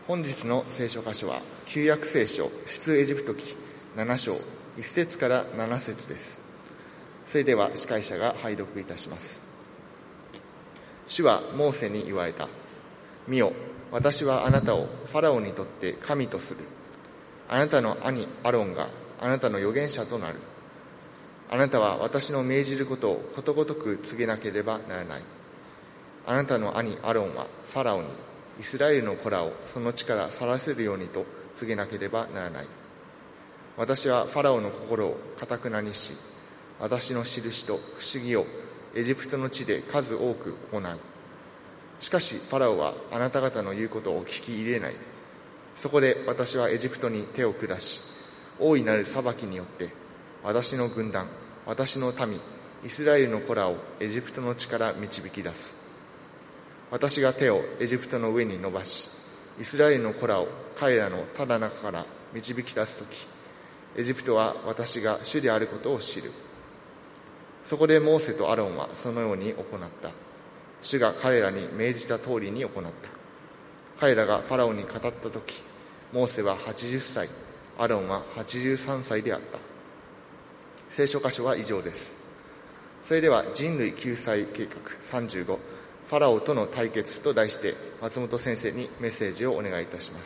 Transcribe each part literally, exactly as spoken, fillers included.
本日の聖書箇所は旧約聖書出エジプト記なな章いち節からなな節です。それでは司会者が拝読いたします。主はモーセに言われた。見よ、私はあなたをファラオにとって神とする。あなたの兄アロンがあなたの預言者となる。あなたは私の命じることをことごとく告げなければならない。あなたの兄アロンはファラオにイスラエルの子らをその地から去らせるようにと告げなければならない。私はファラオの心を堅くなにし、私の印と不思議をエジプトの地で数多く行う。しかしファラオはあなた方の言うことを聞き入れない。そこで私はエジプトに手を下し、大いなる裁きによって私の軍団、私の民、イスラエルの子らをエジプトの地から導き出す。私が手をエジプトの上に伸ばし、イスラエルの子らを彼らのただ中から導き出すとき、エジプトは私が主であることを知る。そこでモーセとアロンはそのように行った。主が彼らに命じた通りに行った。彼らがファラオに語ったとき、モーセははちじゅっさい、アロンははちじゅうさんさいであった。聖書箇所は以上です。それでは人類救済計画さんじゅうご、ファラオとの対決と題して松本先生にメッセージをお願いいたします。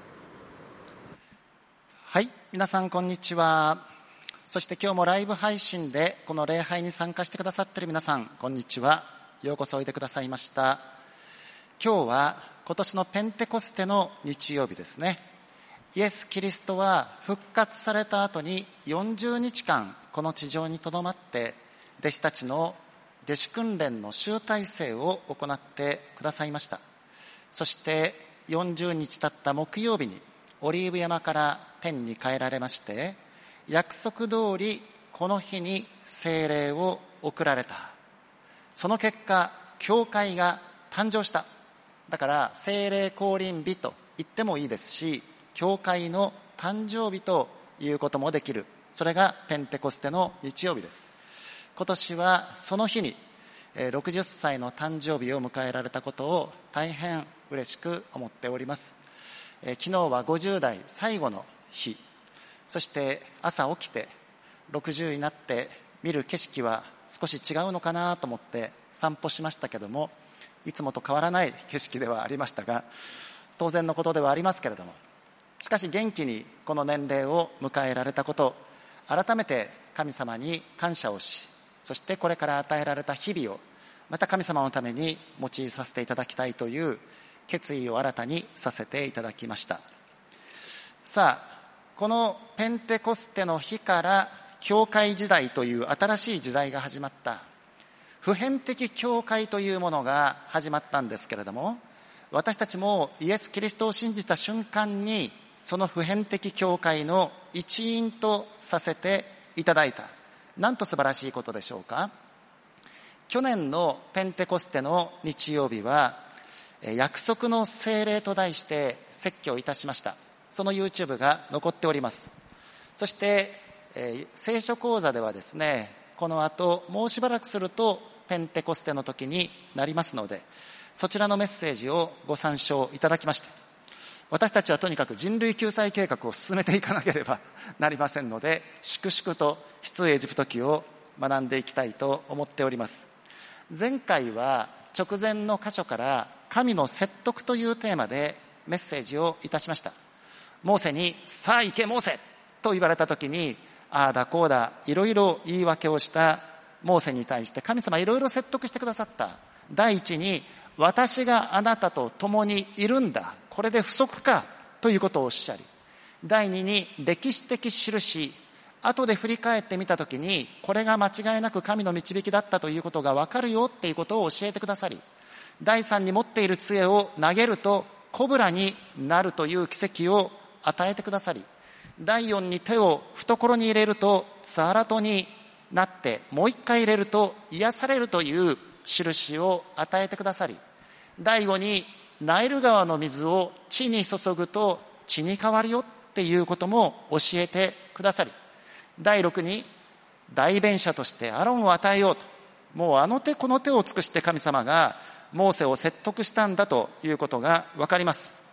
はい、皆さんこんにちは。そして今日もライブ配信でこの礼拝に参加してくださっている皆さんこんにちは。ようこそおいでくださいました。今日は今年のペンテコステの日曜日ですね。イエス・キリストは復活された後によんじゅうにちかんこの地上にとどまって弟子たちの弟子訓練の集大成を行ってくださいました。そしてよんじゅうにち経った木曜日にオリーブ山から天に帰られまして、約束通りこの日に聖霊を送られた。その結果、教会が誕生した。だから聖霊降臨日と言ってもいいですし、教会の誕生日ということもできる。それがペンテコステの日曜日です。今年はその日にろくじゅっさいの誕生日を迎えられたことを大変嬉しく思っております。昨日はごじゅう代最後の日、そして朝起きてろくじゅうになって見る景色は少し違うのかなと思って散歩しましたけども、いつもと変わらない景色ではありましたが、当然のことではありますけれども、しかし元気にこの年齢を迎えられたこと、改めて神様に感謝をし、そしてこれから与えられた日々をまた神様のために用いさせていただきたいという決意を新たにさせていただきました。さあ、このペンテコステの日から教会時代という新しい時代が始まった。普遍的教会というものが始まったんですけれども、私たちもイエス・キリストを信じた瞬間にその普遍的教会の一員とさせていただいた。なんと素晴らしいことでしょうか。去年のペンテコステの日曜日は約束の聖霊と題して説教いたしました。その YouTube が残っております。そして、えー、聖書講座ではですね、この後もうしばらくするとペンテコステの時になりますので、そちらのメッセージをご参照いただきまして、私たちはとにかく人類救済計画を進めていかなければなりませんので、粛々と出エジプト記を学んでいきたいと思っております。前回は直前の箇所から神の説得というテーマでメッセージをいたしました。モーセにさあ行けモーセと言われた時に、ああだこうだいろいろ言い訳をしたモーセに対して神様いろいろ説得してくださった。第一に、私があなたと共にいるんだ、これで不足かということをおっしゃり、第二に歴史的印、後で振り返ってみたときにこれが間違いなく神の導きだったということが分かるよっていうことを教えてくださり、第三に持っている杖を投げるとコブラになるという奇跡を与えてくださり、第四に手を懐に入れるとツアラトになってもう一回入れると癒されるという印を与えてくださり、第五にナイル川の水を地に注ぐと血に変わるよっていうことも教えてくださり、第六に代弁者としてアロンを与えようと、もうあの手この手を尽くして神様がモーセを説得したんだということがわかります。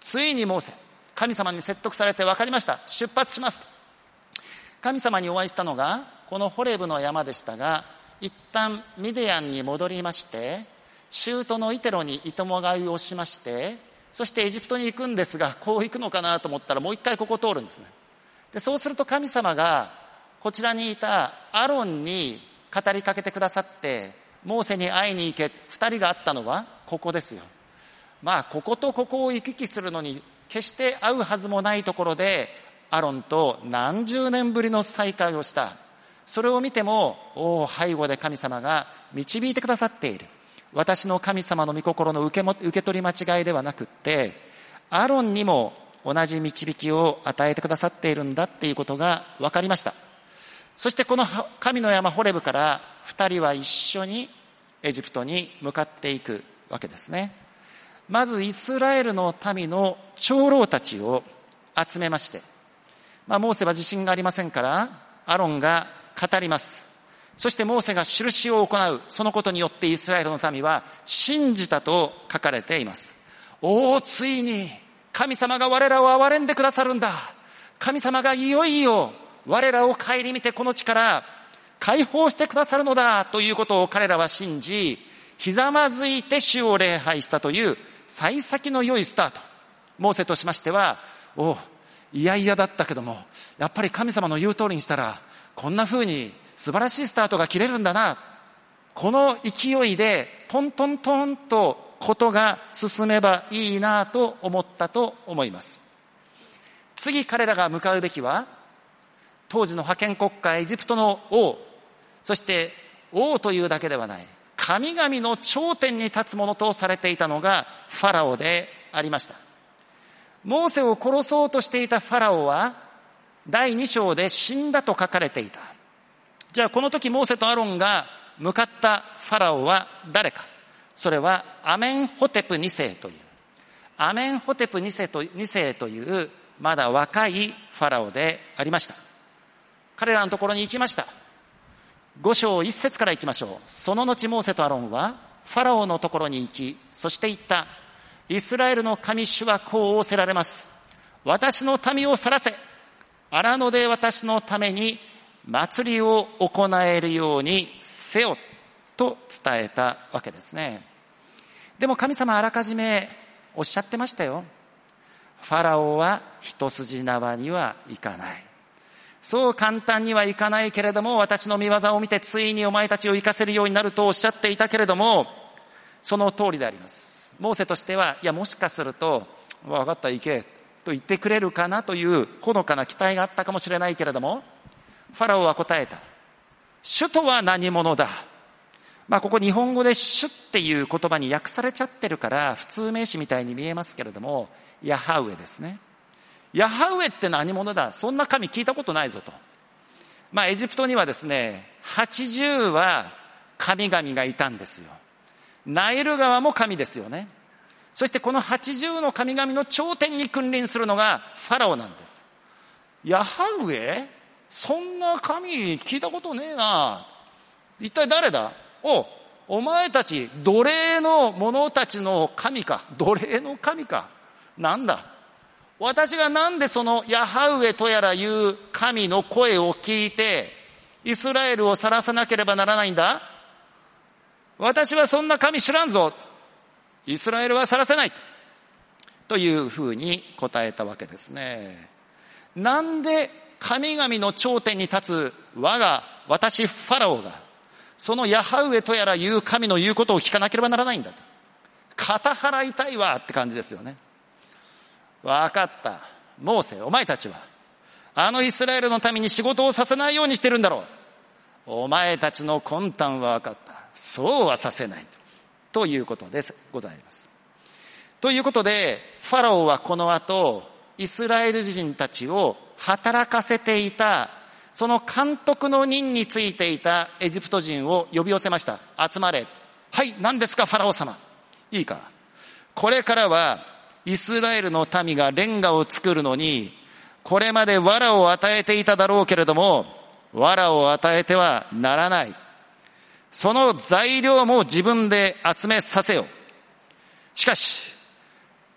ついにモーセ、神様に説得されて分かりました。出発します。神様にお会いしたのが、このホレブの山でしたが、一旦ミディアンに戻りまして、舅のイテロに糸もがいをしまして、そしてエジプトに行くんですが、こう行くのかなと思ったらもう一回ここ通るんですね。で、そうすると神様が、こちらにいたアロンに語りかけてくださって、モーセに会いに行け、二人が会ったのはここですよ。まあ、こことここを行き来するのに、決して会うはずもないところで、アロンと何十年ぶりの再会をした。それを見ても、おお、背後で神様が導いてくださっている。私の神様の御心の受けも、受け取り間違いではなくって、アロンにも同じ導きを与えてくださっているんだっていうことが分かりました。そしてこの神の山ホレブから二人は一緒にエジプトに向かっていくわけですね。まずイスラエルの民の長老たちを集めまして、まあモーセは自信がありませんからアロンが語ります。そしてモーセが印を行う。そのことによってイスラエルの民は信じたと書かれています。おお、ついに神様が我らを憐れんでくださるんだ。神様がいよいよ我らを顧みてこの地から解放してくださるのだということを彼らは信じ、ひざまずいて主を礼拝したという幸先の良いスタート。モーセとしましては、おいやいやだったけども、やっぱり神様の言う通りにしたら、こんな風に素晴らしいスタートが切れるんだな。この勢いでトントントンとことが進めばいいなと思ったと思います。次彼らが向かうべきは、当時の覇権国家エジプトの王、そして王というだけではない、神々の頂点に立つものとされていたのがファラオでありました。モーセを殺そうとしていたファラオはだいに章で死んだと書かれていた。じゃあこの時モーセとアロンが向かったファラオは誰か。それはアメンホテプに世というアメンホテプに世とに世というまだ若いファラオでありました。彼らのところに行きました。ご章いち節から行きましょう。その後モーセとアロンはファラオのところに行き、そして言った。イスラエルの神主はこう仰せられます。私の民を去らせ、荒野で私のために祭りを行えるようにせよと伝えたわけですね。でも神様あらかじめおっしゃってましたよ。ファラオは一筋縄にはいかない。そう簡単にはいかないけれども、私の見業を見てついにお前たちを生かせるようになるとおっしゃっていたけれども、その通りであります。モーセとしては、いやもしかすると、わかった行けと言ってくれるかなというほのかな期待があったかもしれないけれども、ファラオは答えた。主とは何者だ。まあここ日本語で主っていう言葉に訳されちゃってるから普通名詞みたいに見えますけれども、ヤハウエですね。ヤハウエって何者だ。そんな神聞いたことないぞと。まあエジプトにはですね、はちじゅうは神々がいたんですよ。ナイル川も神ですよね。そしてこのはちじゅうの神々の頂点に君臨するのがファラオなんです。ヤハウエ？そんな神聞いたことねえな。一体誰だ？お、お前たち奴隷の者たちの神か。奴隷の神か。なんだ。私がなんでそのヤハウエとやらいう神の声を聞いてイスラエルを晒さなければならないんだ。私はそんな神知らんぞ。イスラエルは晒せないというふうに答えたわけですね。なんで神々の頂点に立つ我が私ファラオがそのヤハウエとやらいう神の言うことを聞かなければならないんだと。肩払いたいわって感じですよね。わかった。モーセ、お前たちは、あのイスラエルのために仕事をさせないようにしてるんだろう。お前たちの魂胆はわかった。そうはさせない。ということです。ございます。ということで、ファラオはこの後、イスラエル人たちを働かせていた、その監督の任についていたエジプト人を呼び寄せました。集まれ。はい、何ですか、ファラオ様。いいか。これからは、イスラエルの民がレンガを作るのに、これまで藁を与えていただろうけれども、藁を与えてはならない。その材料も自分で集めさせよ。しかし、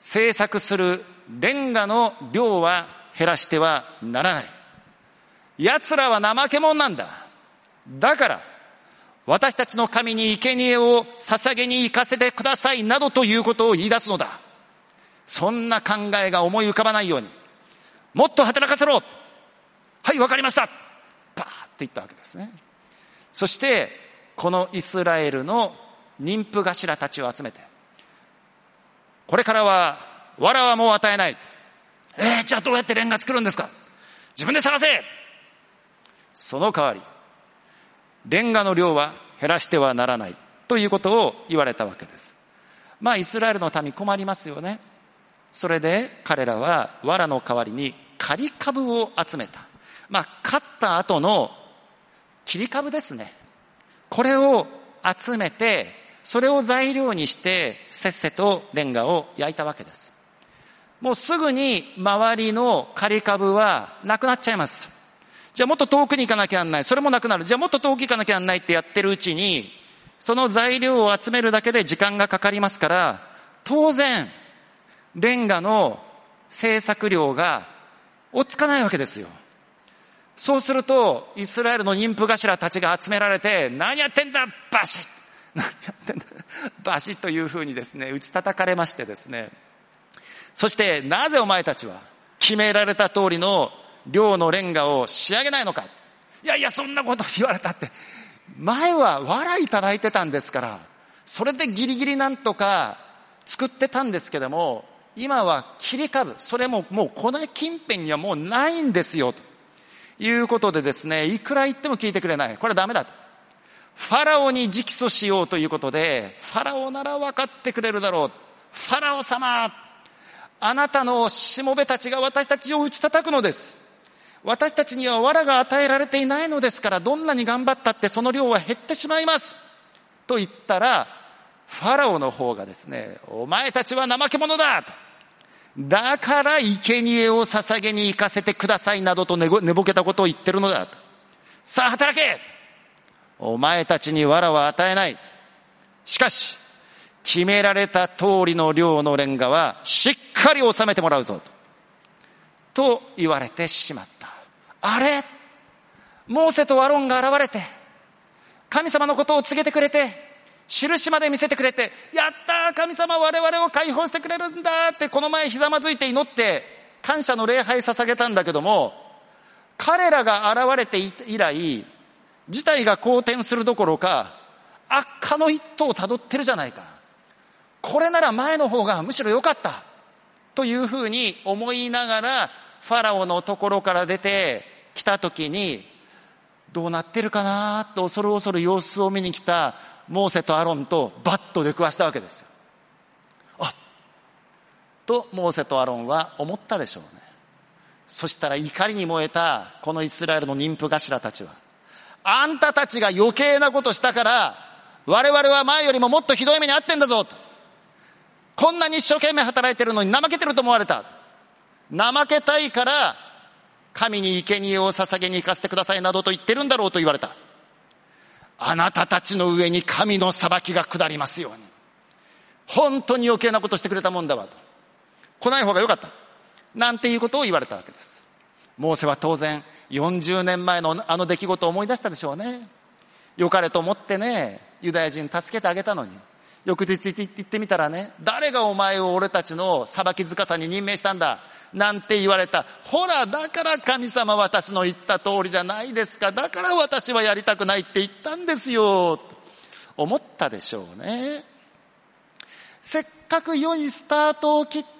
製作するレンガの量は減らしてはならない。奴らは怠け者なんだ。だから私たちの神に生贄を捧げに行かせてくださいなどということを言い出すのだ。そんな考えが思い浮かばないように、もっと働かせろ。はい、わかりました。パーって言ったわけですね。そしてこのイスラエルの妊婦頭たちを集めて、これからは藁はもう与えない。えー、じゃあどうやってレンガ作るんですか。自分で探せ。その代わりレンガの量は減らしてはならないということを言われたわけです。まあイスラエルの民困りますよね。それで彼らは藁の代わりに刈り株を集めた。まあ刈った後の切り株ですね。これを集めて、それを材料にしてせっせとレンガを焼いたわけです。もうすぐに周りの刈り株はなくなっちゃいます。じゃあもっと遠くに行かなきゃならない。それもなくなる。じゃあもっと遠く行かなきゃならないってやってるうちに、その材料を集めるだけで時間がかかりますから、当然レンガの製作量が追っつかないわけですよ。そうするとイスラエルの妊婦頭たちが集められて、何やってんだバシッ、何やってんだバシッというふうにですね打ち叩かれましてですね、そしてなぜお前たちは決められた通りの量のレンガを仕上げないのか。いやいや、そんなこと言われたって、前は藁いただいてたんですから、それでギリギリなんとか作ってたんですけども、今は切り株、それももうこの近辺にはもうないんですよということでですね、いくら言っても聞いてくれない。これはダメだと。ファラオに直訴しようということで、ファラオなら分かってくれるだろう。ファラオ様、あなたのしもべたちが私たちを打ち叩くのです。私たちには藁が与えられていないのですから、どんなに頑張ったってその量は減ってしまいますと言ったら、ファラオの方がですね、お前たちは怠け者だと、だから生贄を捧げに行かせてくださいなどと寝ぼけたことを言ってるのだと。さあ働け。お前たちに藁は与えない。しかし決められた通りの量のレンガはしっかり収めてもらうぞと、と言われてしまった。あれ、モーセとアロンが現れて神様のことを告げてくれて、印まで見せてくれて、やったー、神様我々を解放してくれるんだって、この前ひざまずいて祈って感謝の礼拝捧げたんだけども、彼らが現れて以来事態が好転するどころか悪化の一途をたどってるじゃないか。これなら前の方がむしろ良かったというふうに思いながら、ファラオのところから出てきた時に、どうなってるかなと恐る恐る様子を見に来たモーセとアロンとバッと出くわしたわけですよ。あとモーセとアロンは思ったでしょうね。そしたら怒りに燃えたこのイスラエルの妊婦頭たちは、あんたたちが余計なことしたから我々は前よりももっとひどい目に遭ってんだぞと。こんなに一生懸命働いてるのに怠けてると思われた。怠けたいから神に生贄を捧げに行かせてくださいなどと言ってるんだろうと言われた。あなたたちの上に神の裁きが下りますように。本当に余計なことしてくれたもんだわと。来ない方がよかったなんていうことを言われたわけです。モーセは当然よんじゅうねんまえのあの出来事を思い出したでしょうね。よかれと思ってね、ユダヤ人助けてあげたのに、翌日行ってみたらね、誰がお前を俺たちの裁き塚さんに任命したんだなんて言われた。ほら、だから神様私の言った通りじゃないですか。だから私はやりたくないって言ったんですよと思ったでしょうね。せっかく良いスタートを切って、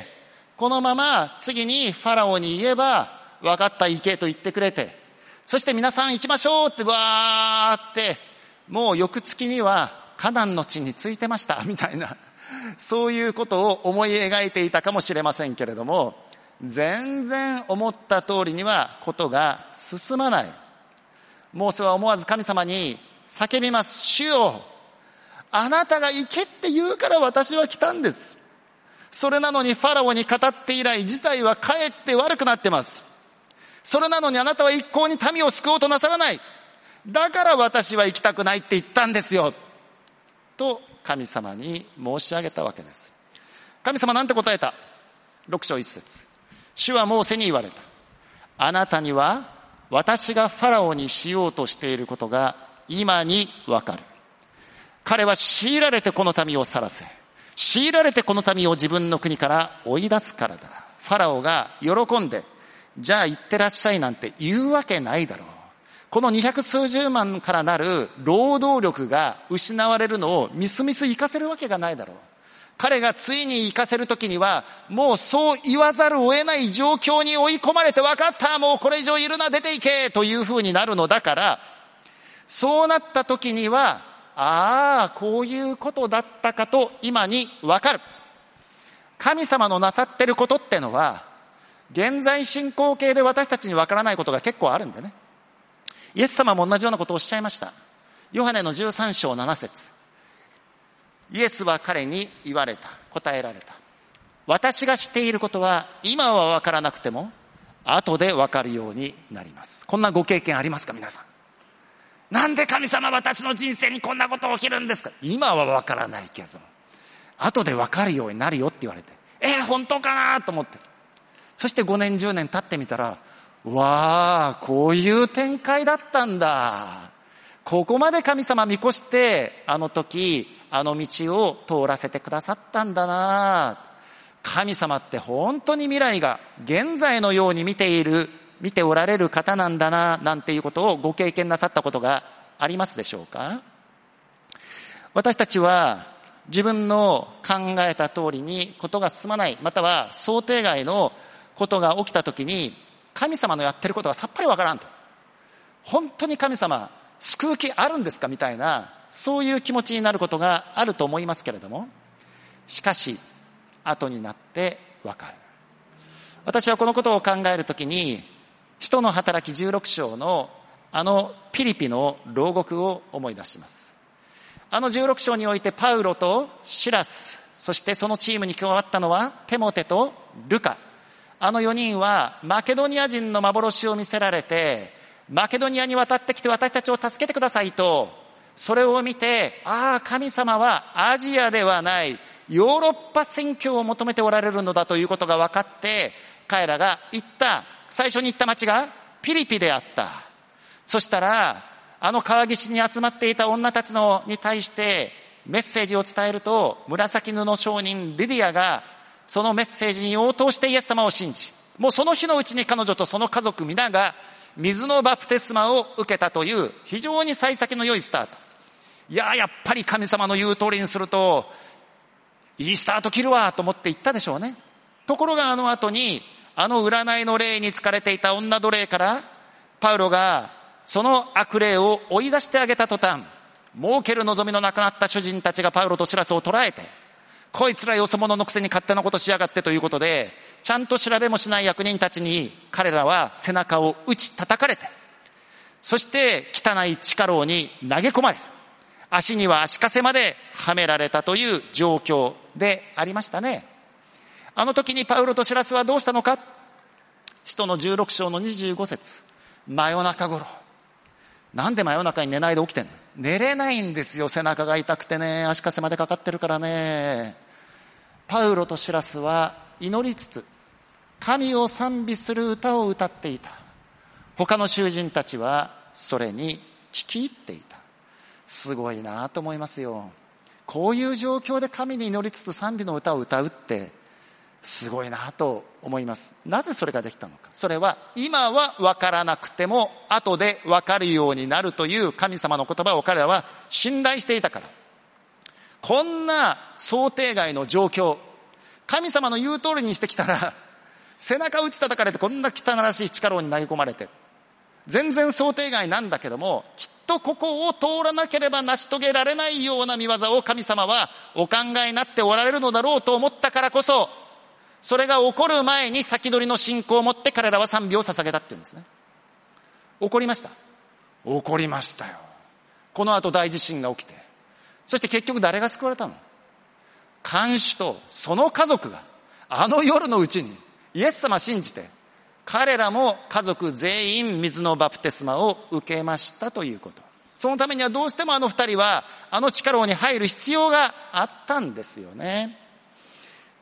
このまま次にファラオに言えば、分かった行けと言ってくれて、そして皆さん行きましょうってわーって、もう翌月にはカナンの地に着いてましたみたいな、そういうことを思い描いていたかもしれませんけれども、全然思った通りにはことが進まない。モーセは思わず神様に叫びます。主よ、あなたが行けって言うから私は来たんです。それなのにファラオに語って以来事態はかえって悪くなってます。それなのにあなたは一向に民を救おうとなさらない。だから私は行きたくないって言ったんですよと神様に申し上げたわけです。 神様なんて答えた？ろく章いち節。主はモーセに言われた。あなたには私がファラオにしようとしていることが今にわかる。彼は強いられてこの民を去らせ、強いられてこの民を自分の国から追い出すからだ。ファラオが喜んで、じゃあ行ってらっしゃいなんて言うわけないだろう。この二百数十万からなる労働力が失われるのをみすみす生かせるわけがないだろう。彼がついに生かせるときには、もうそう言わざるを得ない状況に追い込まれて、分かった、もうこれ以上いるな、出ていけというふうになるのだから、そうなったときには、ああ、こういうことだったかと今に分かる。神様のなさってることってのは、現在進行形で私たちに分からないことが結構あるんでね。イエス様も同じようなことをおっしゃいました。ヨハネのじゅうさん章なな節。イエスは彼に言われた。答えられた。私がしていることは今は分からなくても後で分かるようになります。こんなご経験ありますか皆さん？なんで神様私の人生にこんなこと起きるんですか？今は分からないけど後で分かるようになるよって言われて、えー、本当かなと思って、そしてごねんじゅうねん経ってみたら、わあ、こういう展開だったんだ。ここまで神様見越してあの時あの道を通らせてくださったんだな。神様って本当に未来が現在のように見ている見ておられる方なんだな、なんていうことをご経験なさったことがありますでしょうか？私たちは自分の考えた通りにことが進まない、または想定外のことが起きたときに、神様のやってることがさっぱりわからんと。本当に神様救う気あるんですかみたいな、そういう気持ちになることがあると思いますけれども、しかし後になってわかる。私はこのことを考えるときに、使徒の働きじゅうろく章のあのピリピの牢獄を思い出します。あのじゅうろく章においてパウロとシラス、そしてそのチームに加わったのはテモテとルカ。あのよにんはマケドニア人の幻を見せられて、マケドニアに渡ってきて私たちを助けてくださいと、それを見て、ああ、神様はアジアではないヨーロッパ宣教を求めておられるのだということが分かって、彼らが行った最初に行った町がピリピであった。そしたらあの川岸に集まっていた女たちのに対してメッセージを伝えると、紫布商人リディアがそのメッセージに応答してイエス様を信じ、もうその日のうちに彼女とその家族皆が水のバプテスマを受けたという非常に幸先の良いスタート。いややっぱり神様の言う通りにするといいスタート切るわと思って言ったでしょうね。ところがあの後にあの占いの霊に疲れていた女奴隷からパウロがその悪霊を追い出してあげた途端、儲ける望みのなくなった主人たちがパウロとシラスを捕らえて、こいつらよそ者のくせに勝手なことしやがってということで、ちゃんと調べもしない役人たちに彼らは背中を打ち叩かれて、そして汚い地下牢に投げ込まれ、足には足かせまではめられたという状況でありましたね。あの時にパウロとシラスはどうしたのか。使徒のじゅうろく章のにじゅうご節、真夜中頃。なんで真夜中に寝ないで起きてんの？寝れないんですよ。背中が痛くてね、足かせまでかかってるからね。パウロとシラスは祈りつつ神を賛美する歌を歌っていた。他の囚人たちはそれに聞き入っていた。すごいなと思いますよ。こういう状況で神に祈りつつ賛美の歌を歌うってすごいなと思います。なぜそれができたのか。それは今は分からなくても後で分かるようになるという神様の言葉を彼らは信頼していたから。こんな想定外の状況、神様の言う通りにしてきたら背中打ち叩かれてこんな汚らしい地下牢に投げ込まれて、全然想定外なんだけども、きっとここを通らなければ成し遂げられないような見業を神様はお考えになっておられるのだろうと思ったからこそ、それが起こる前に先取りの信仰を持って彼らは賛美を捧げたっていうんですね。起こりました。起こりましたよ。この後大地震が起きて、そして結局誰が救われたの？看守とその家族があの夜のうちにイエス様信じて、彼らも家族全員水のバプテスマを受けましたということ。そのためにはどうしてもあの二人はあの地下牢に入る必要があったんですよね。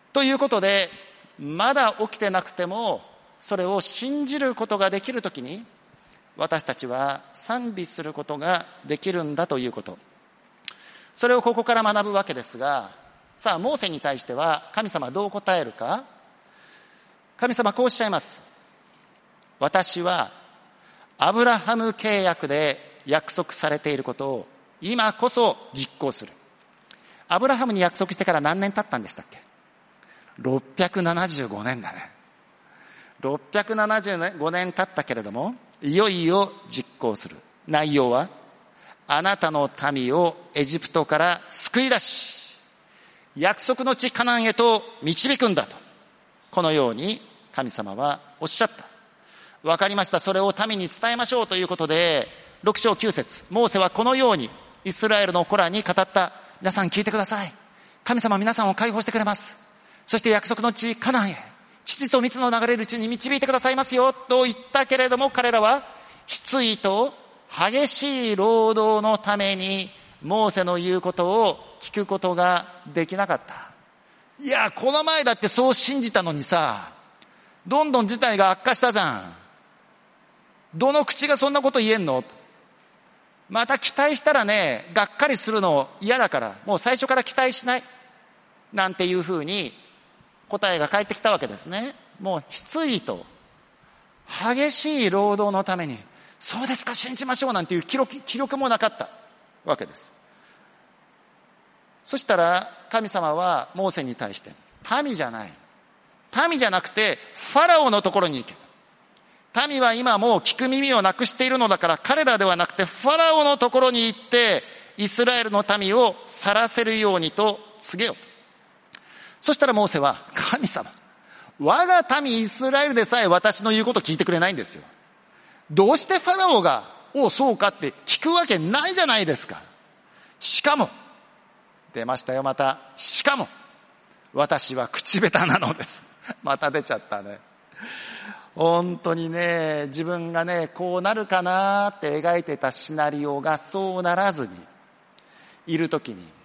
ということで、まだ起きてなくてもそれを信じることができるときに、私たちは賛美することができるんだということ、それをここから学ぶわけですが、さあモーセに対しては神様はどう答えるか。神様こうおっしゃいます。私はアブラハム契約で約束されていることを今こそ実行する。アブラハムに約束してから何年経ったんでしたっけ。ろっぴゃくななじゅうごねんだね。ろっぴゃくななじゅうごねん経ったけれども、いよいよ実行する。内容は、あなたの民をエジプトから救い出し、約束の地カナンへと導くんだと、このように神様はおっしゃった。わかりました。それを民に伝えましょうということで、ろく章きゅう節、モーセはこのようにイスラエルの子らに語った。皆さん聞いてください。神様は皆さんを解放してくれます。そして約束の地カナンへ、乳と蜜の流れる地に導いてくださいますよと言ったけれども、彼らは失意と激しい労働のためにモーセの言うことを聞くことができなかった。いや、この前だってそう信じたのにさ、どんどん事態が悪化したじゃん。どの口がそんなこと言えんの。また期待したらね、がっかりするの嫌だから、もう最初から期待しないなんていうふうに答えが返ってきたわけですね。もう失意と激しい労働のために、そうですか信じましょうなんていう記録、記録もなかったわけです。そしたら神様はモーセに対して、民じゃない、民じゃなくてファラオのところに行け。民は今もう聞く耳をなくしているのだから、彼らではなくてファラオのところに行ってイスラエルの民を去らせるようにと告げよう。そしたらモーセは、神様、我が民イスラエルでさえ私の言うこと聞いてくれないんですよ。どうしてファラオが、おうそうかって聞くわけないじゃないですか。しかも、出ましたよまた、しかも、私は口下手なのです。また出ちゃったね。本当にね、自分がね、こうなるかなって描いてたシナリオがそうならずにいるときに、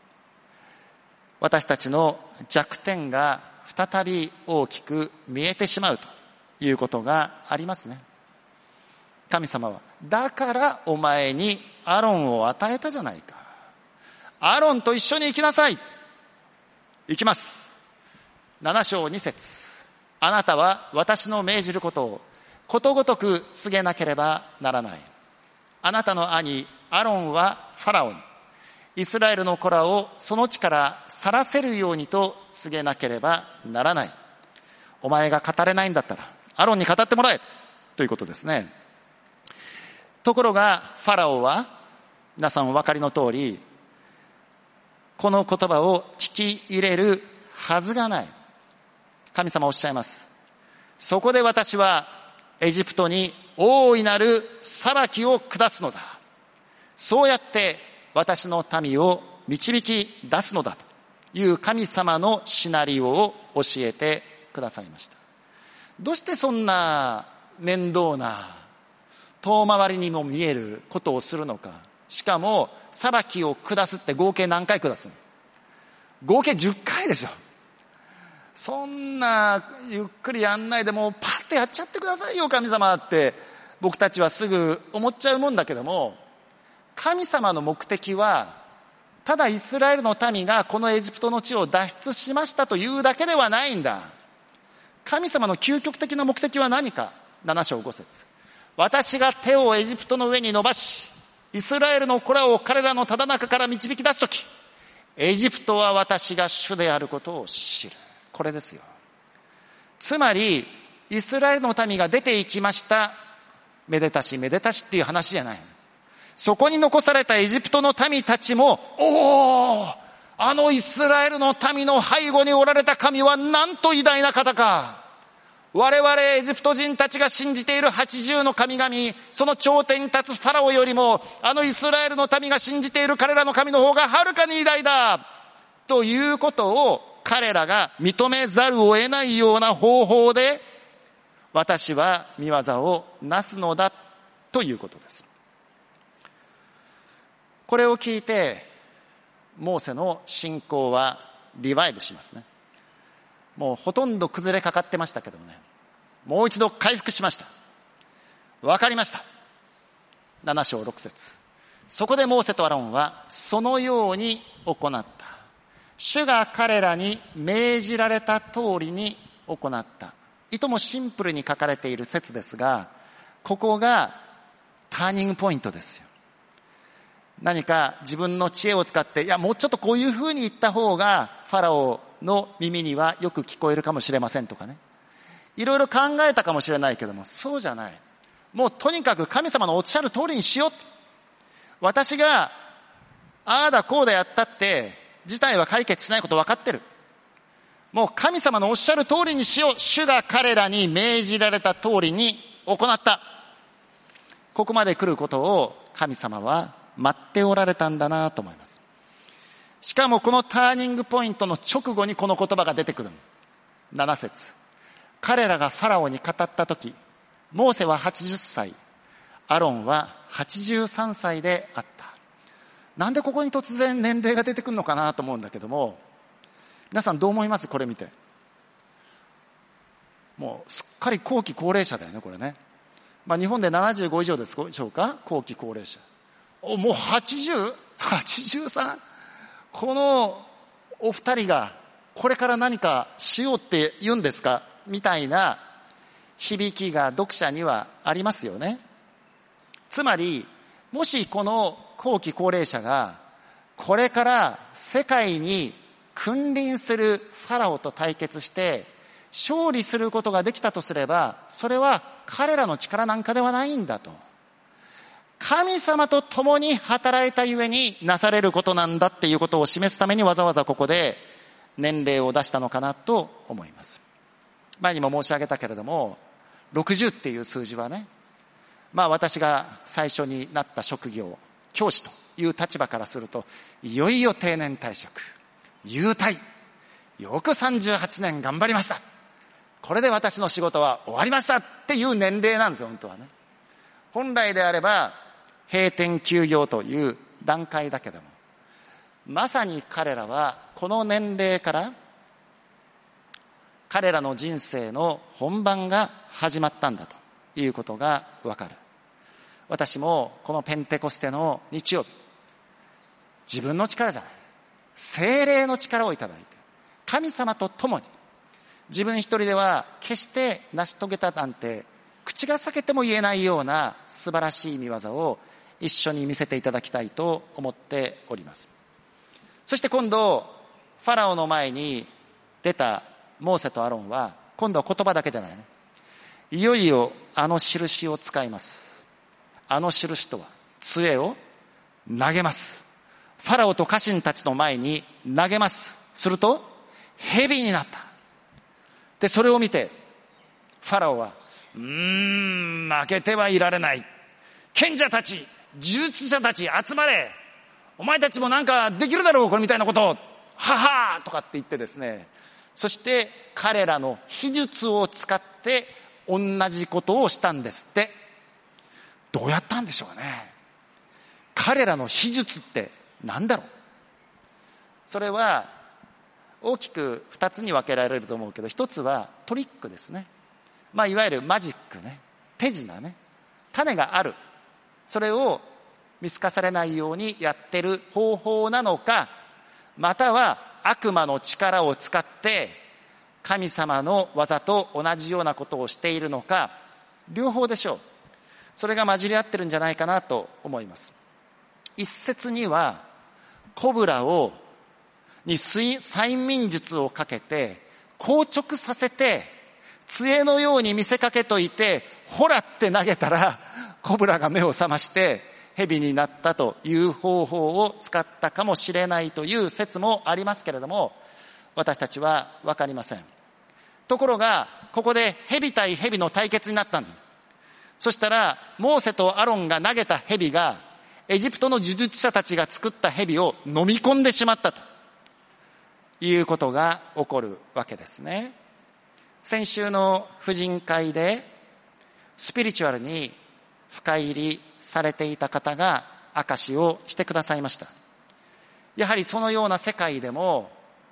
私たちの弱点が再び大きく見えてしまうということがありますね。神様は、だからお前にアロンを与えたじゃないか。アロンと一緒に行きなさい。行きます。なな章に節。あなたは私の命じることをことごとく告げなければならない。あなたの兄アロンはファラオに、イスラエルの子らをその地から去らせるようにと告げなければならない。お前が語れないんだったらアロンに語ってもらえということですね。ところがファラオは、皆さんお分かりの通り、この言葉を聞き入れるはずがない。神様おっしゃいます。そこで私はエジプトに大いなる裁きを下すのだ。そうやって私の民を導き出すのだという神様のシナリオを教えてくださいました。どうしてそんな面倒な遠回りにも見えることをするのか。しかも裁きを下すって合計何回下すの？合計じゅっかいでしょ。そんなゆっくりやんないでもうパッとやっちゃってくださいよ神様って僕たちはすぐ思っちゃうもんだけども、神様の目的はただイスラエルの民がこのエジプトの地を脱出しましたというだけではないんだ。神様の究極的な目的は何か。なな章ご節。私が手をエジプトの上に伸ばしイスラエルの子らを彼らのただ中から導き出すとき、エジプトは私が主であることを知る。これですよ。つまりイスラエルの民が出て行きました、めでたしめでたしっていう話じゃない。そこに残されたエジプトの民たちも、おー、あのイスラエルの民の背後におられた神はなんと偉大な方か。我々エジプト人たちが信じているはちじゅうの神々、その頂点に立つファラオよりもあのイスラエルの民が信じている彼らの神の方がはるかに偉大だということを彼らが認めざるを得ないような方法で私は御業をなすのだということです。これを聞いてモーセの信仰はリバイブしますね。 もうほとんど崩れかかってましたけどもね、もう一度回復しました。わかりました。なな章ろく節。そこでモーセとアロンはそのように行った。主が彼らに命じられた通りに行った。いともシンプルに書かれている説ですが、ここがターニングポイントですよ。何か自分の知恵を使って、いやもうちょっとこういうふうに言った方がファラオの耳にはよく聞こえるかもしれませんとかね、いろいろ考えたかもしれないけども、そうじゃない。もうとにかく神様のおっしゃる通りにしよう。私がああだこうだやったって事態は解決しないこと分かってる。もう神様のおっしゃる通りにしよう。主が彼らに命じられた通りに行った。ここまで来ることを神様は待っておられたんだなと思います。しかもこのターニングポイントの直後にこの言葉が出てくる。なな節。彼らがファラオに語ったとき、モーセははちじゅっさい、アロンははちじゅうさんさいであった。なんでここに突然年齢が出てくるのかなと思うんだけども、皆さんどう思います？これ見て。もうすっかり後期高齢者だよね、これね。まあ日本でななじゅうご以上でしょうか、後期高齢者。お、もう はちじゅう？はちじゅうさん？ このお二人がこれから何かしようって言うんですかみたいな響きが読者にはありますよね。つまり、もしこの後期高齢者がこれから世界に君臨するファラオと対決して勝利することができたとすれば、それは彼らの力なんかではないんだと。神様と共に働いたゆえになされることなんだっていうことを示すためにわざわざここで年齢を出したのかなと思います。前にも申し上げたけれども、ろくじゅうっていう数字はね、まあ私が最初になった職業、教師という立場からすると、いよいよ定年退職、優退、よくさんじゅうはちねん頑張りました。これで私の仕事は終わりましたっていう年齢なんですよ、本当はね。本来であれば閉店休業という段階だけども、まさに彼らはこの年齢から彼らの人生の本番が始まったんだということがわかる。私もこのペンテコステの日曜日、自分の力じゃない、聖霊の力をいただいて、神様と共に自分一人では決して成し遂げたなんて口が裂けても言えないような素晴らしい見業を一緒に見せていただきたいと思っております。そして今度ファラオの前に出たモーセとアロンは、今度は言葉だけじゃないね、いよいよあの印を使います。あの印とは杖を投げます。ファラオと家臣たちの前に投げます。すると蛇になった。でそれを見てファラオは、うーん負けてはいられない、賢者たち、呪術者たち集まれ、お前たちもなんかできるだろうこれみたいなことを、ははーとかって言ってですね、そして彼らの秘術を使って同じことをしたんですって。どうやったんでしょうね。彼らの秘術って何だろう。それは大きく二つに分けられると思うけど、一つはトリックですね。まあいわゆるマジックね、手品ね、種がある、それを見透かされないようにやってる方法なのか、または悪魔の力を使って神様の技と同じようなことをしているのか、両方でしょう。それが混じり合ってるんじゃないかなと思います。一説にはコブラをに催眠術をかけて硬直させて杖のように見せかけといて、ほらって投げたらコブラが目を覚まして蛇になったという方法を使ったかもしれないという説もありますけれども、私たちは分かりません。ところがここで蛇対蛇の対決になったんだ。そしたらモーセとアロンが投げた蛇がエジプトの呪術者たちが作った蛇を飲み込んでしまったということが起こるわけですね。先週の婦人会でスピリチュアルに深入りされていた方が証しをしてくださいました。やはりそのような世界でも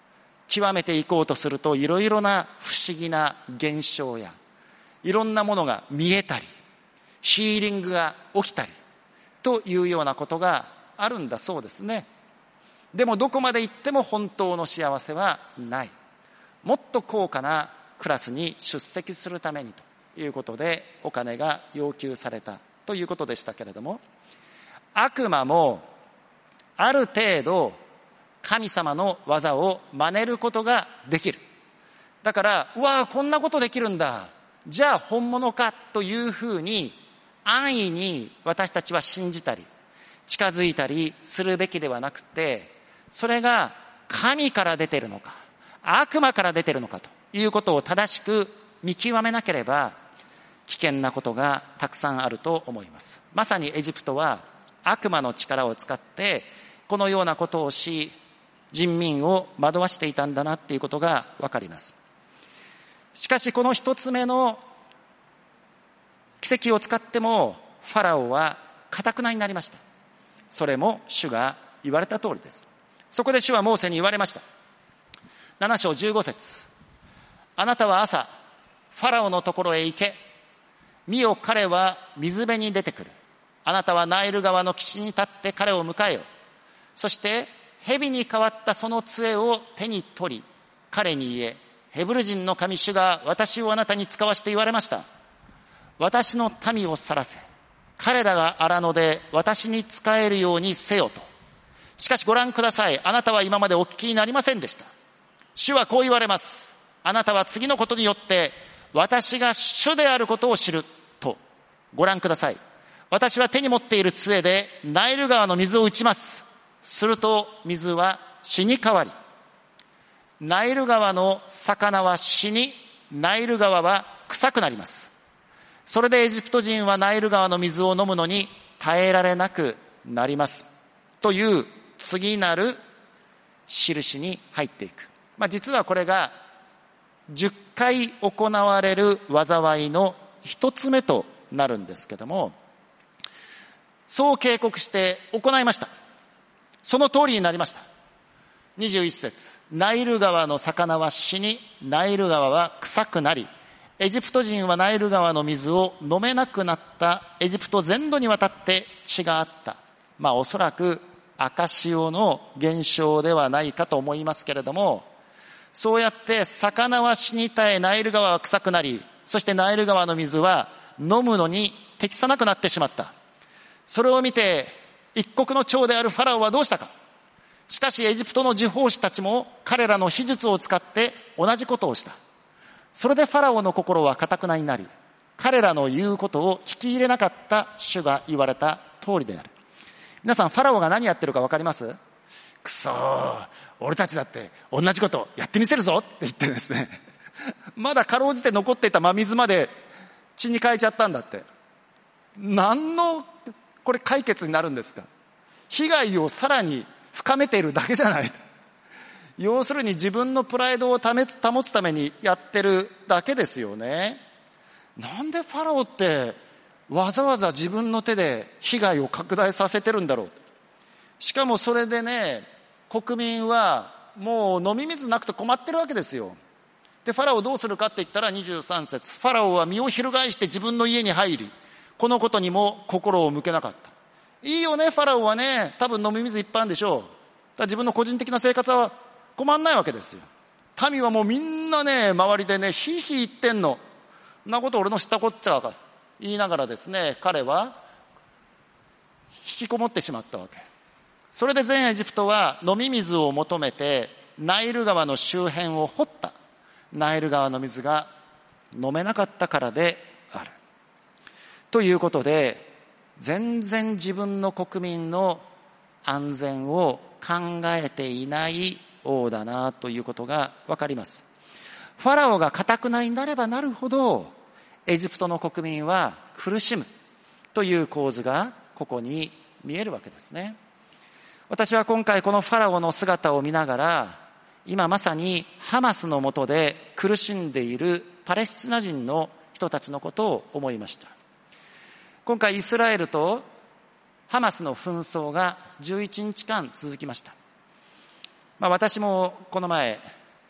極めていこうとすると、いろいろな不思議な現象やいろんなものが見えたり、ヒーリングが起きたりというようなことがあるんだそうですね。でもどこまで行っても本当の幸せはない。もっと高価なクラスに出席するためにということでお金が要求されたということでしたけれども、悪魔もある程度神様の技を真似ることができる。だから、うわーこんなことできるんだ、じゃあ本物かというふうに安易に私たちは信じたり近づいたりするべきではなくて、それが神から出ているのか悪魔から出ているのかということを正しく見極めなければ危険なことがたくさんあると思います。まさにエジプトは悪魔の力を使ってこのようなことをし、人民を惑わしていたんだなっていうことがわかります。しかしこの一つ目の奇跡を使ってもファラオは頑なになりました。それも主が言われた通りです。そこで主はモーセに言われました。なな章じゅうご節、あなたは朝ファラオのところへ行け、見よ彼は水辺に出てくる。あなたはナイル川の岸に立って彼を迎えよ。そして蛇に変わったその杖を手に取り彼に言え、ヘブル人の神主が私をあなたに使わして言われました。私の民を去らせ、彼らが荒野で私に仕えるようにせよと。しかしご覧ください。あなたは今までお聞きになりませんでした。主はこう言われます。あなたは次のことによって私が主であることを知ると。ご覧ください。私は手に持っている杖でナイル川の水を打ちます。すると水は死に変わり、ナイル川の魚は死に、ナイル川は臭くなります。それでエジプト人はナイル川の水を飲むのに耐えられなくなりますという次なる印に入っていく。まあ、実はこれがじゅっかい行われる災いの一つ目となるんですけども、そう警告して行いました。その通りになりました。にじゅういっ節、ナイル川の魚は死に、ナイル川は臭くなり、エジプト人はナイル川の水を飲めなくなった。エジプト全土にわたって血があった。まあおそらく赤潮の現象ではないかと思いますけれども、そうやって魚は死に絶え、ナイル川は臭くなり、そしてナイル川の水は飲むのに適さなくなってしまった。それを見て一国の長であるファラオはどうしたか。しかしエジプトの呪法師たちも彼らの秘術を使って同じことをした。それでファラオの心は頑なになり、彼らの言うことを聞き入れなかった主が言われた通りである。皆さん、ファラオが何やってるか分かります？くそー、俺たちだって同じことやってみせるぞって言ってですね、まだかろうじて残っていた真水まで血に変えちゃったんだって。何のこれ解決になるんですか？被害をさらに深めているだけじゃない。要するに自分のプライドを保つ、保つためにやってるだけですよね。なんでファラオってわざわざ自分の手で被害を拡大させてるんだろう。しかもそれでね、国民はもう飲み水なくて困ってるわけですよ。で、ファラオどうするかって言ったらにじゅうさん節、ファラオは身を翻して自分の家に入り、このことにも心を向けなかった。いいよね、ファラオはね、多分飲み水いっぱいあるんでしょう。だから自分の個人的な生活は困んないわけですよ。民はもうみんなね、周りでね、ひいひい言ってんの。そんなこと俺の知ったこっちゃか言いながらですね、彼は引きこもってしまったわけ。それで全エジプトは飲み水を求めてナイル川の周辺を掘った。ナイル川の水が飲めなかったからである。ということで、全然自分の国民の安全を考えていない王だなということがわかります。ファラオが頑なになればなるほどエジプトの国民は苦しむという構図がここに見えるわけですね。私は今回このファラオの姿を見ながら、今まさにハマスの下で苦しんでいるパレスチナ人の人たちのことを思いました。今回イスラエルとハマスの紛争がじゅういちにちかん続きました。まあ、私もこの前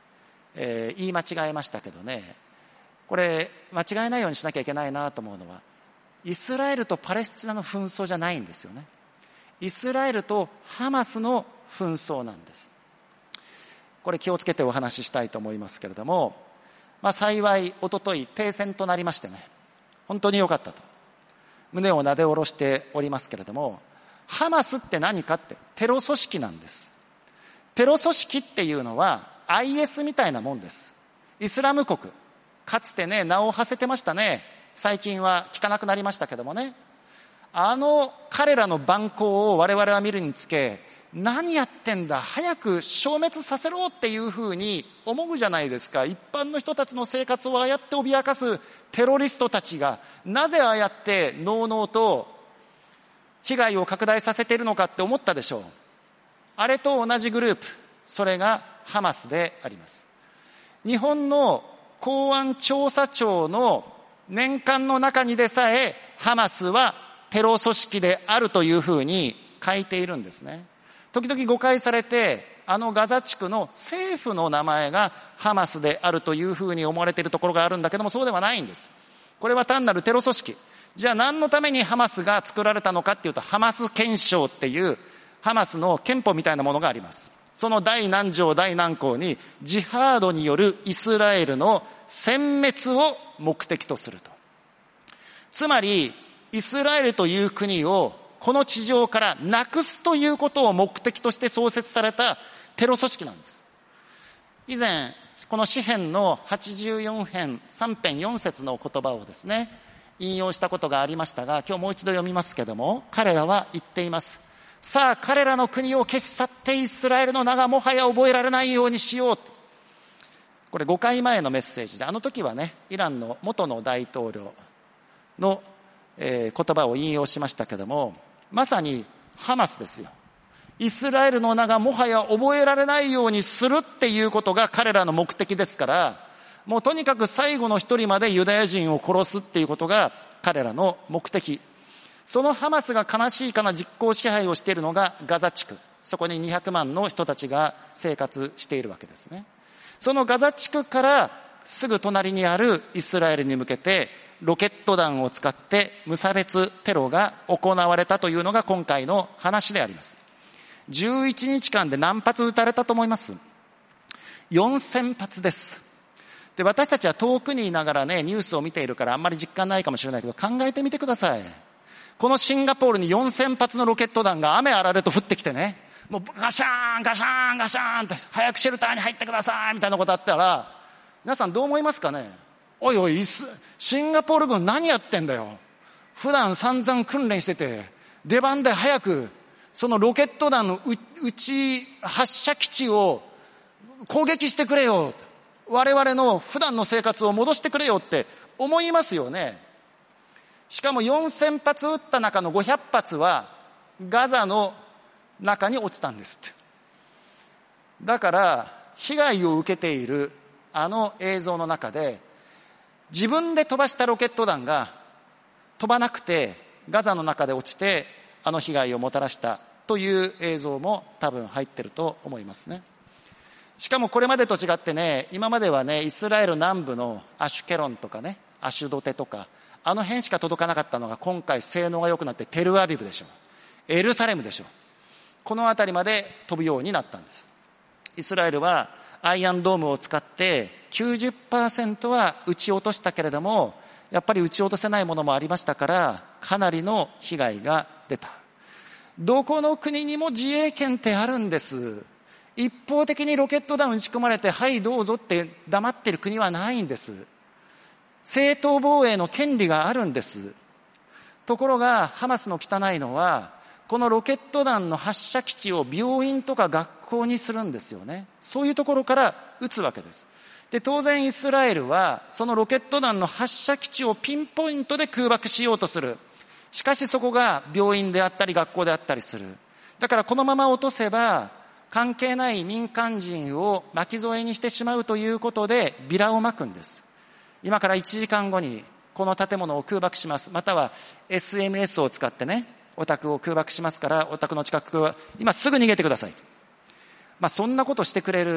えー、言い間違えましたけどね、これ間違えないようにしなきゃいけないなと思うのは、イスラエルとパレスチナの紛争じゃないんですよね。イスラエルとハマスの紛争なんです。これ気をつけてお話ししたいと思いますけれども、まあ、幸い一昨日停戦となりましてね、本当に良かったと胸をなで下ろしておりますけれども、ハマスって何かってテロ組織なんです。テロ組織っていうのは アイエス みたいなもんです。イスラム国、かつてね名を馳せてましたね。最近は聞かなくなりましたけどもね、あの彼らの蛮行を我々は見るにつけ、何やってんだ、早く消滅させろっていうふうに思うじゃないですか。一般の人たちの生活をああやって脅かすテロリストたちがなぜああやってのうのうと被害を拡大させているのかって思ったでしょう。あれと同じグループ、それがハマスであります。日本の公安調査庁の年間の中にでさえハマスはテロ組織であるというふうに書いているんですね。時々誤解されて、あのガザ地区の政府の名前がハマスであるというふうに思われているところがあるんだけども、そうではないんです。これは単なるテロ組織。じゃあ何のためにハマスが作られたのかっていうと、ハマス憲章っていうハマスの憲法みたいなものがあります。その第何条第何項にジハードによるイスラエルの殲滅を目的とすると。つまりイスラエルという国をこの地上からなくすということを目的として創設されたテロ組織なんです。以前この詩編のはちじゅうよん編さん編よん節の言葉をですね引用したことがありましたが、今日もう一度読みますけども、彼らは言っています。さあ彼らの国を消し去ってイスラエルの名がもはや覚えられないようにしよう。これごかいまえのメッセージで、あの時はねイランの元の大統領の、えー、言葉を引用しましたけども、まさにハマスですよ。イスラエルの名がもはや覚えられないようにするっていうことが彼らの目的ですから、もうとにかく最後の一人までユダヤ人を殺すっていうことが彼らの目的。そのハマスが悲しいかな実効支配をしているのがガザ地区。そこににひゃくまんの人たちが生活しているわけですね。そのガザ地区からすぐ隣にあるイスラエルに向けてロケット弾を使って無差別テロが行われたというのが今回の話であります。じゅういちにちかんで何発撃たれたと思います？よんせんぱつです。で、私たちは遠くにいながらねニュースを見ているからあんまり実感ないかもしれないけど、考えてみてください。このシンガポールによんせんぱつのロケット弾が雨あられと降ってきてね、もうガシャーンガシャーンガシャーンって早くシェルターに入ってくださいみたいなことあったら、皆さんどう思いますかね。おいおい、シンガポール軍何やってんだよ。普段散々訓練してて、出番で早くそのロケット弾のうち発射基地を攻撃してくれよ。我々の普段の生活を戻してくれよって思いますよね。しかもよんせんぱつ撃った中のごひゃくぱつはガザの中に落ちたんですって。だから被害を受けているあの映像の中で、自分で飛ばしたロケット弾が飛ばなくてガザの中で落ちてあの被害をもたらしたという映像も多分入ってると思いますね。しかもこれまでと違ってね、今まではねイスラエル南部のアシュケロンとかねアシュドテとかあの辺しか届かなかったのが、今回性能が良くなってテルアビブでしょ、エルサレムでしょ、この辺りまで飛ぶようになったんです。イスラエルはアイアンドームを使って きゅうじゅっパーセント は撃ち落としたけれども、やっぱり撃ち落とせないものもありましたから、かなりの被害が出た。どこの国にも自衛権ってあるんです。一方的にロケット弾撃ち込まれてはいどうぞって黙っている国はないんです。正当防衛の権利があるんです。ところがハマスの汚いのは、このロケット弾の発射基地を病院とか学校にするんですよね。そういうところから撃つわけです。で、当然イスラエルはそのロケット弾の発射基地をピンポイントで空爆しようとする。しかしそこが病院であったり学校であったりする。だからこのまま落とせば関係ない民間人を巻き添えにしてしまうということでビラをまくんです。今からいちじかんごにこの建物を空爆します。または エスエムエス を使ってね、お宅を空爆しますから、お宅の近くは今すぐ逃げてください。まあそんなことしてくれる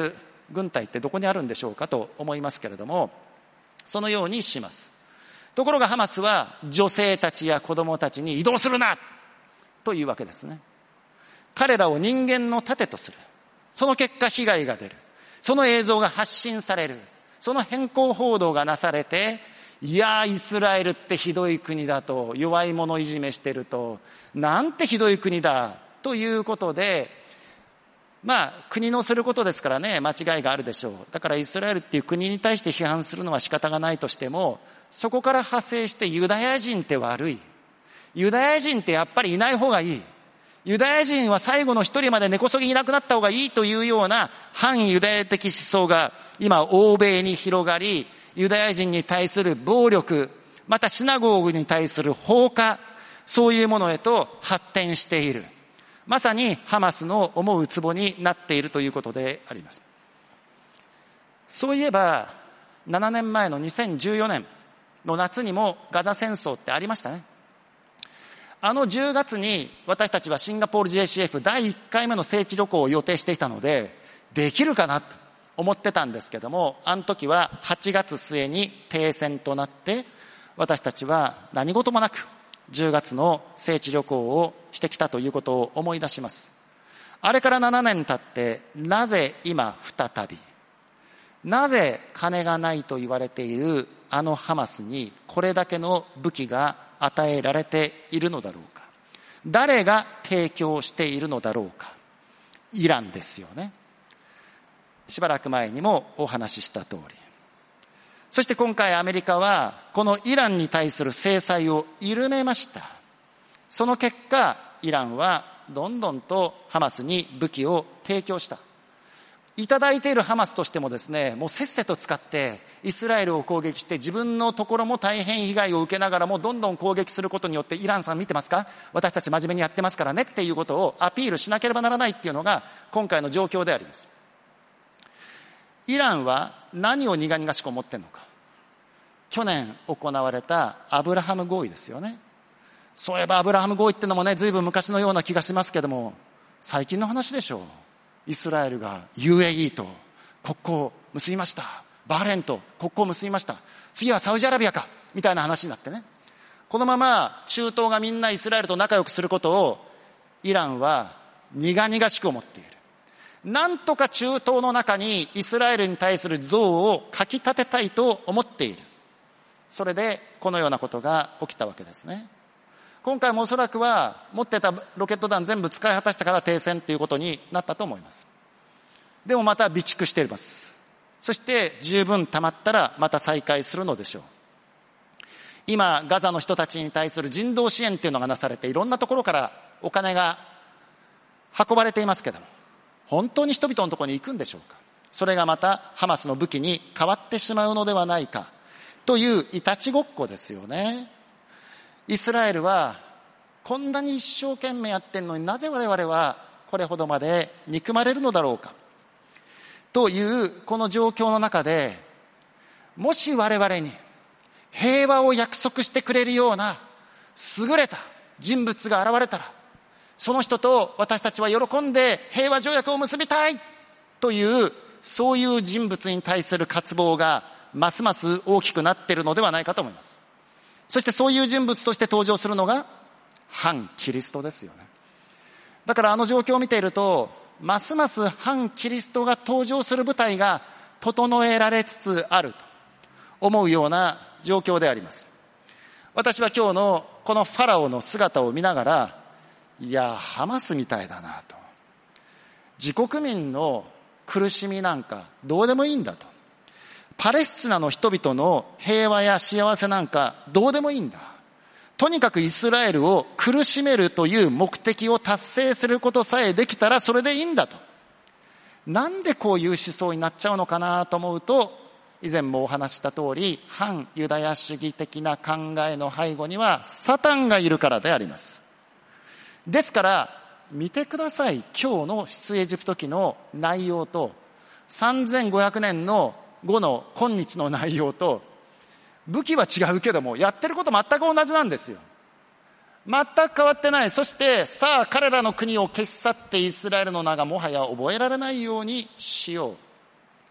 軍隊ってどこにあるんでしょうかと思いますけれども、そのようにします。ところがハマスは女性たちや子供たちに移動するなというわけですね。彼らを人間の盾とする。その結果被害が出る。その映像が発信される。その変更報道がなされて、いやーイスラエルってひどい国だと、弱い者いじめしてると、なんてひどい国だということで、まあ国のすることですからね、間違いがあるでしょう。だからイスラエルっていう国に対して批判するのは仕方がないとしても、そこから派生してユダヤ人って悪い。ユダヤ人ってやっぱりいない方がいい。ユダヤ人は最後の一人まで根こそぎいなくなった方がいいというような反ユダヤ的思想が今欧米に広がり、ユダヤ人に対する暴力、またシナゴーグに対する放火、そういうものへと発展している。まさにハマスの思う壺になっているということであります。そういえばななねんまえのにせんじゅうよねんの夏にもガザ戦争ってありましたね。あのじゅうがつに私たちはシンガポール ジェーシーエフ だいいっかいめの聖地旅行を予定していたので、できるかなと思ってたんですけども、あの時ははちがつすえに停戦となって、私たちは何事もなくじゅうがつの聖地旅行をしてきたということを思い出します。あれからななねん経って、なぜ今再び、なぜ金がないと言われているあのハマスにこれだけの武器が与えられているのだろうか。誰が提供しているのだろうか。イランですよね。しばらく前にもお話しした通り。そして今回アメリカはこのイランに対する制裁を緩めました。その結果、イランはどんどんとハマスに武器を提供した。いただいているハマスとしてもですね、もうせっせと使ってイスラエルを攻撃して自分のところも大変被害を受けながらもどんどん攻撃することによって、イランさん見てますか？私たち真面目にやってますからねっていうことをアピールしなければならないっていうのが今回の状況であります。イランは何を苦々しく思ってんのか。去年行われたアブラハム合意ですよね。そういえばアブラハム合意ってのもね、ずいぶん昔のような気がしますけども、最近の話でしょう。イスラエルが ユーエーイー と国交を結びました。バーレーンと国交を結びました。次はサウジアラビアかみたいな話になってね。このまま中東がみんなイスラエルと仲良くすることをイランは苦々しく思っている。なんとか中東の中にイスラエルに対する憎悪をかき立てたいと思っている。それでこのようなことが起きたわけですね。今回もおそらくは持ってたロケット弾全部使い果たしたから停戦ということになったと思います。でもまた備蓄しています。そして十分溜まったらまた再開するのでしょう。今ガザの人たちに対する人道支援っていうのがなされて、いろんなところからお金が運ばれていますけども、本当に人々のところに行くんでしょうか。それがまたハマスの武器に変わってしまうのではないかといういたちごっこですよね。イスラエルはこんなに一生懸命やってんのに、なぜ我々はこれほどまで憎まれるのだろうかというこの状況の中で、もし我々に平和を約束してくれるような優れた人物が現れたら、その人と私たちは喜んで平和条約を結びたいという、そういう人物に対する渇望がますます大きくなっているのではないかと思います。そしてそういう人物として登場するのが反キリストですよね。だからあの状況を見ていると、ますます反キリストが登場する舞台が整えられつつあると思うような状況であります。私は今日のこのファラオの姿を見ながら、いやハマスみたいだなと、自国民の苦しみなんかどうでもいいんだと、パレスチナの人々の平和や幸せなんかどうでもいいんだ、とにかくイスラエルを苦しめるという目的を達成することさえできたらそれでいいんだと。なんでこういう思想になっちゃうのかなと思うと、以前もお話した通り、反ユダヤ主義的な考えの背後にはサタンがいるからであります。ですから見てください、今日の出エジプト記の内容とさんぜんごひゃくねんの後の今日の内容と、武器は違うけどもやってること全く同じなんですよ。全く変わってない。そしてさあ彼らの国を消し去ってイスラエルの名がもはや覚えられないようにしよう。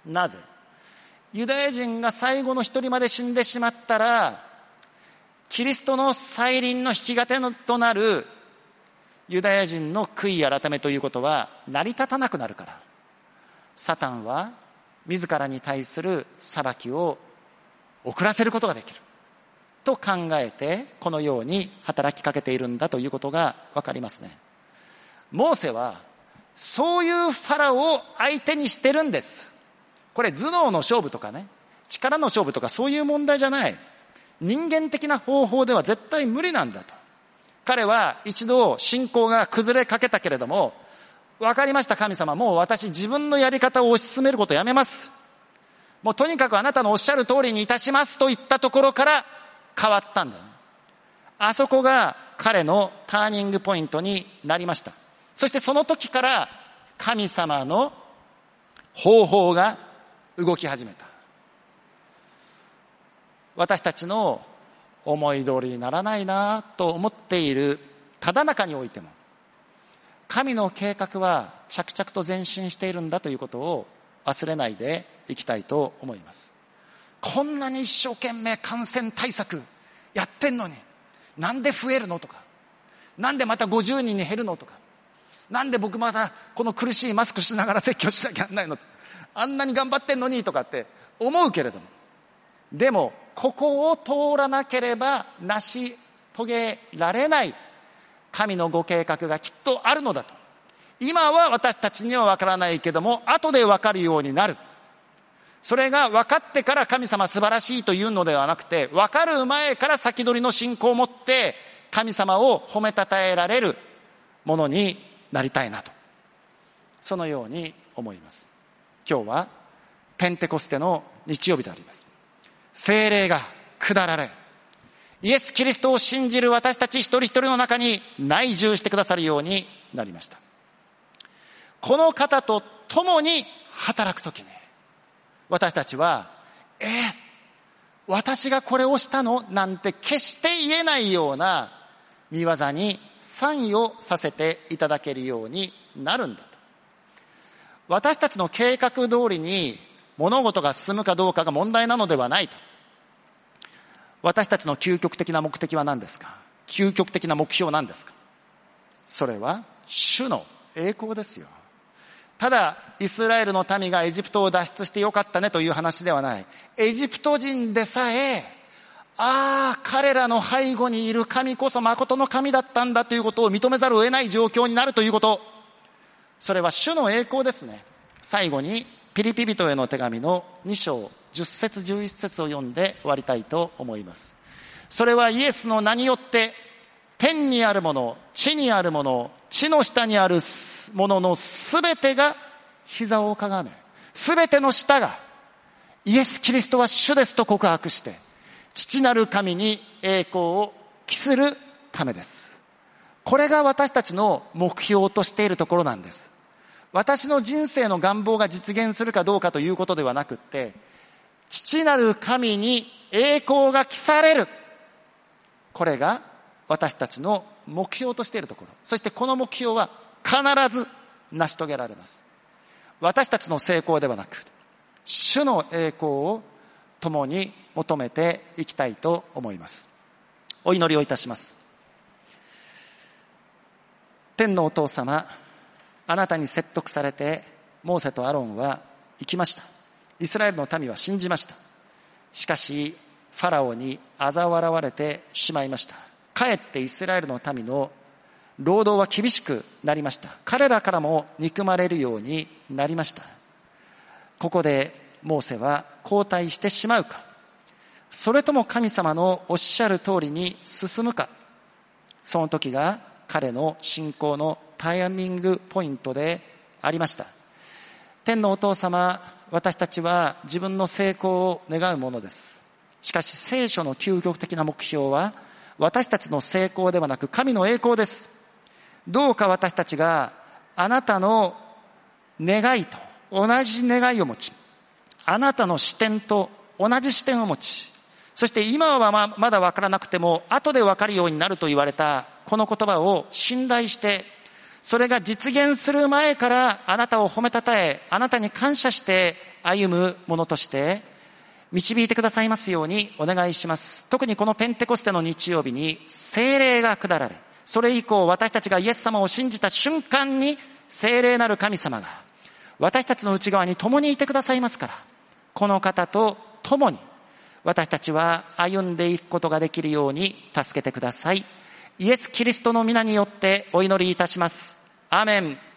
なぜ？ユダヤ人が最後の一人まで死んでしまったら、キリストの再臨の引き金となるユダヤ人の悔い改めということは成り立たなくなるから、サタンは自らに対する裁きを遅らせることができると考えて、このように働きかけているんだということがわかりますね。モーセはそういうファラオを相手にしてるんです。これ頭脳の勝負とかね、力の勝負とかそういう問題じゃない。人間的な方法では絶対無理なんだと。彼は一度信仰が崩れかけたけれども、わかりました神様、もう私自分のやり方を推し進めることをやめます。もうとにかくあなたのおっしゃる通りにいたしますと言ったところから変わったんだよね。あそこが彼のターニングポイントになりました。そしてその時から神様の方法が動き始めた。私たちの思い通りにならないなと思っているただ中においても、神の計画は着々と前進しているんだということを忘れないでいきたいと思います。こんなに一生懸命感染対策やってんのに、なんで増えるのとか、なんでまたごじゅうにんに減るのとか、なんで僕またこの苦しいマスクしながら説教しなきゃならないの、あんなに頑張ってんのにとかって思うけれども、でもここを通らなければ成し遂げられない神のご計画がきっとあるのだと。今は私たちにはわからないけども、後でわかるようになる。それが分かってから神様素晴らしいというのではなくて、分かる前から先取りの信仰を持って神様を褒めたたえられるものになりたいなと、そのように思います。今日はペンテコステの日曜日であります。聖霊が下られ、イエス・キリストを信じる私たち一人一人の中に内住してくださるようになりました。この方と共に働くときに、私たちは、えー、私がこれをしたのなんて決して言えないような御業に参与させていただけるようになるんだと。私たちの計画通りに物事が進むかどうかが問題なのではないと。私たちの究極的な目的は何ですか？究極的な目標は何ですか？それは主の栄光ですよ。ただイスラエルの民がエジプトを脱出してよかったねという話ではない。エジプト人でさえ、ああ彼らの背後にいる神こそ誠の神だったんだということを認めざるを得ない状況になるということ、それは主の栄光ですね。最後にピリピ人への手紙のに章じゅっ節じゅういち節を読んで終わりたいと思います。それはイエスの名によって天にあるもの、地にあるもの、地の下にあるもののすべてが膝をかがめ、すべての舌がイエス・キリストは主ですと告白して父なる神に栄光を期するためです。これが私たちの目標としているところなんです。私の人生の願望が実現するかどうかということではなくって、父なる神に栄光が期される、これが私たちの目標としているところ。そしてこの目標は必ず成し遂げられます。私たちの成功ではなく、主の栄光を共に求めていきたいと思います。お祈りをいたします。天のお父様、あなたに説得されてモーセとアロンは行きました。イスラエルの民は信じました。しかしファラオに嘲笑われてしまいました。かえってイスラエルの民の労働は厳しくなりました。彼らからも憎まれるようになりました。ここでモーセは後退してしまうか、それとも神様のおっしゃる通りに進むか、その時が彼の信仰のターニングポイントでありました。天のお父様、私たちは自分の成功を願うものです。しかし聖書の究極的な目標は私たちの成功ではなく神の栄光です。どうか私たちがあなたの願いと同じ願いを持ち、あなたの視点と同じ視点を持ち、そして今はまだ分からなくても後で分かるようになると言われたこの言葉を信頼して、 それが実現する前からあなたを褒めたたえ、あなたに感謝して歩むものとして導いてくださいますようにお願いします。特にこのペンテコステの日曜日に聖霊が下られ、それ以降私たちがイエス様を信じた瞬間に聖霊なる神様が私たちの内側に共にいてくださいますから、この方と共に私たちは歩んでいくことができるように助けてください。イエス・キリストの皆によってお祈りいたします。アーメン。